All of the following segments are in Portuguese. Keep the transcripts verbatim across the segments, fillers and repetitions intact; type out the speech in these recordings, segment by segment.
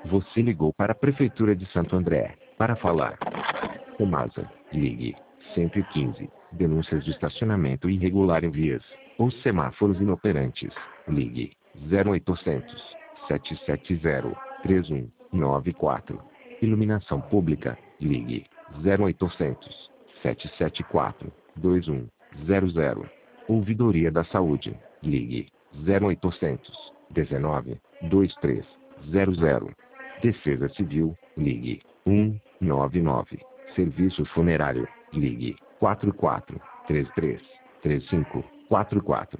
Você ligou para a Prefeitura de Santo André. Para falar com Masa, ligue cento e quinze. Denúncias de estacionamento irregular em vias ou semáforos inoperantes. Ligue zero oitocentos, sete sete zero, três um nove quatro. Iluminação pública. Ligue zero oitocentos, sete sete quatro, dois um zero zero. Ouvidoria da Saúde. Ligue zero oitocentos, dezenove, vinte e três, zero zero. Defesa Civil. Ligue um nove nove. Serviço Funerário. Ligue quatro quatro, três três, três cinco, quatro quatro.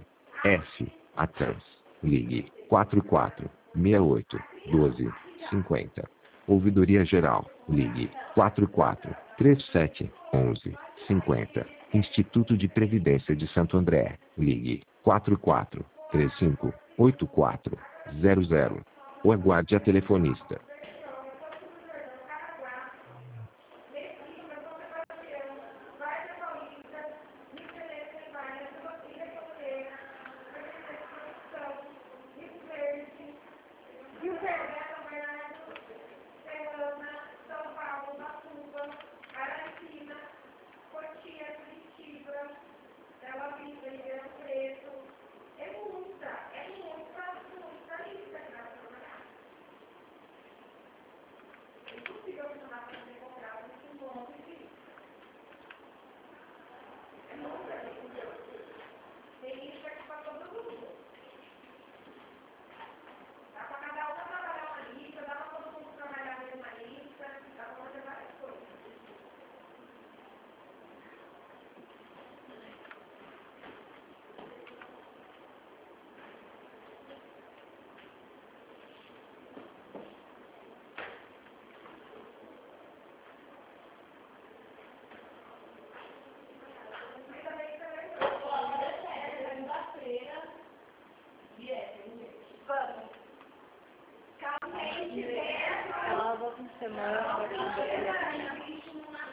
S. Atans. Ligue quatro quatro, seis oito, doze, cinquenta. Ouvidoria Geral. Ligue quatro quatro, três sete, onze, cinquenta. Instituto de Previdência de Santo André. Ligue quatro quatro, três cinco, oito quatro, zero zero. Ou aguarde a telefonista. Ela volta em semana, vai